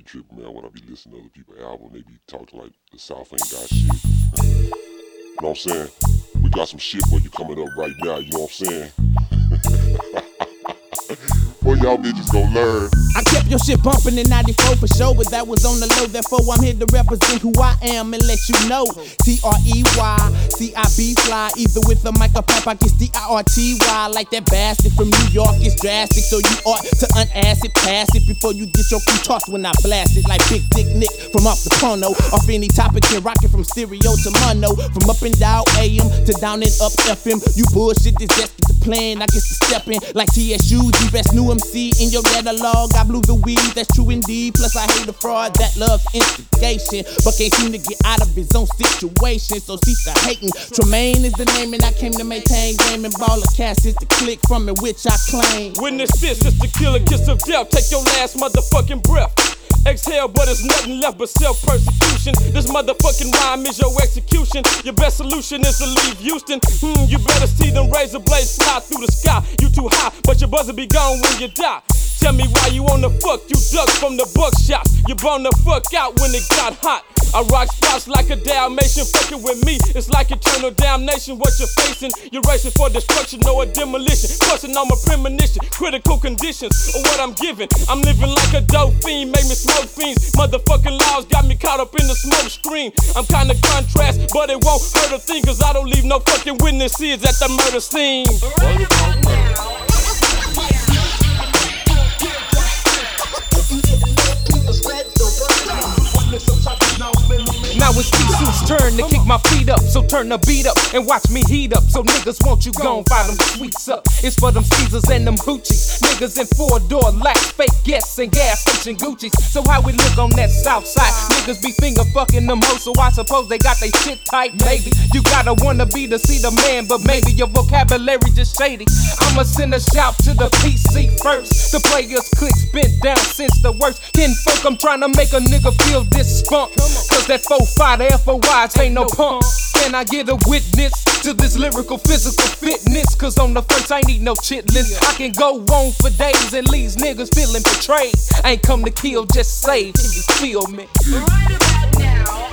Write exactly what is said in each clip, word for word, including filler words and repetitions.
be tripping, man, when I be listening to other people's album, they be talking like the South ain't got shit. You know what I'm saying? We got some shit for you coming up right now, you know what I'm saying? Boy, y'all bitches gon' learn. I kept your shit bumping in ninety-four for sure, but that was on the low. Therefore, I'm here to represent who I am and let you know. T R E Y, C I B fly. Either with a mic or pipe, I guess D I R T Y. Like that bastard from New York is drastic, so you ought to unass it, pass it before you get your feet tossed when I blast it. Like Big Dick Nick from off the porno. Off any topic and rock it from stereo to mono. From up and down A M to down and up F M. You bullshit, this just the plan. I guess to step in like T S U, the best new M C in your catalog. I blew the weed, that's true indeed. Plus I hate a fraud that loves instigation, but can't seem to get out of his own situation. So cease the hating. Tremaine is the name, and I came to maintain game and ball of cast is the click from it which I claim. Witness this, it's the killer kiss of death. Take your last motherfucking breath. Exhale, but it's nothing left but self-persecution. This motherfucking rhyme is your execution. Your best solution is to leave Houston. Hmm, you better see them razor blades fly through the sky. You too high, but your buzzer be gone when you die. Tell me why you on the fuck, you duck from the buckshots. You burn the fuck out when it got hot. I rock spots like a Dalmatian. Fucking with me, it's like eternal damnation. What you're facing, you're racing for destruction or a demolition. Question on my premonition, critical conditions of what I'm giving. I'm living like a dope fiend, make me smoke fiends. Motherfucking laws got me caught up in the smoke screen. I'm kinda contrast, but it won't hurt a thing, cause I don't leave no fucking witnesses at the murder scene. Now it's T-Suit's turn to kick my feet up, so turn the beat up and watch me heat up. So niggas, won't you gon' fire them sweets up? It's for them Caesars and them hoochies. Niggas in four-door lacks, fake guests and gas station Gucci's. So how we look on that south side? Niggas be finger fucking them hoes, so I suppose they got they shit tight. Maybe you gotta wanna be to see the man, but maybe your vocabulary just shady. I'ma send a shout to the P C first. The players clicks bent down since the worst. Kin folk, I'm trying to make a nigga feel this spunk. Cause that four five, the F O Ys ain't no punk. Can I get a witness to this lyrical physical fitness? Cause on the first I ain't need no chitlins. I can go on for days and leave niggas feeling betrayed. I ain't come to kill, just save. Can you feel me? Right about now.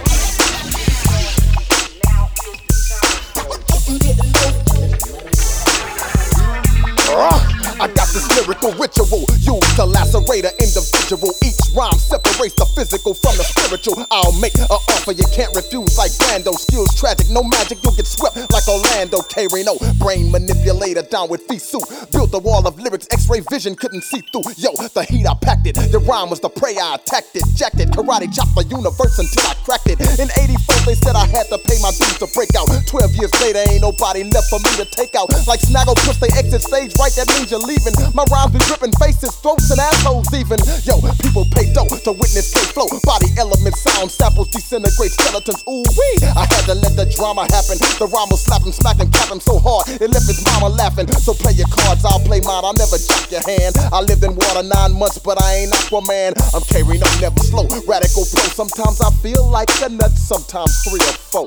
I got this lyrical ritual used to lacerate an individual. Each rhyme separates the physical from the spiritual. I'll make an offer you can't refuse like Brando. Skills tragic, no magic, you'll get swept like Orlando K. Reno. Brain manipulator down with feet suit. Built a wall of lyrics, x-ray vision couldn't see through. Yo, the heat I packed it. The rhyme was the prey, I attacked it. Jacked it, karate chopped the universe until I cracked it. In eighty-four they said I had to pay my dues to break out. Twelve years later ain't nobody left for me to take out. Like Snaggle push they exit stage right, that means you're leaving. My rhymes be ripping faces, throats, and assholes even. Yo, people pay dough to witness K-flow. Body elements, sound samples, disintegrate skeletons. Ooh wee, I had to let the drama happen. The rhyme will slap him, smack him, clap him so hard it left his mama laughing. So play your cards, I'll play mine. I'll never jack your hand. I lived in water nine months, but I ain't Aquaman. I'm carrying up, never slow. Radical pro. Sometimes I feel like a nut, sometimes three or four.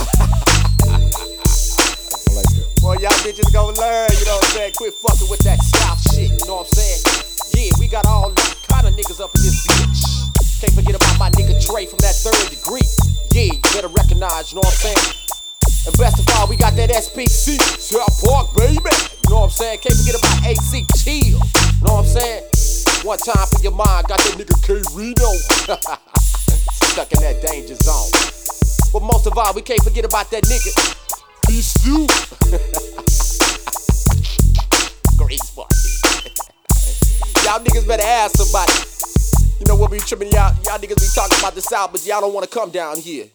Well, y'all bitches gon' learn, you know what I'm saying? Quit fucking with that South shit, you know what I'm saying? Yeah, we got all kind of niggas up in this bitch. Can't forget about my nigga Trey from that third degree. Yeah, you better recognize, you know what I'm saying? And best of all, we got that S P C, South Park, baby. You know what I'm saying? Can't forget about A C Chill, you know what I'm saying? One time for your mind, got that nigga K Reno. Stuck in that danger zone. But most of all, we can't forget about that nigga Peace you. Great party. Y'all niggas better ask somebody. You know what we tripping y'all? Y'all niggas be talking about the South, but y'all don't wanna come down here.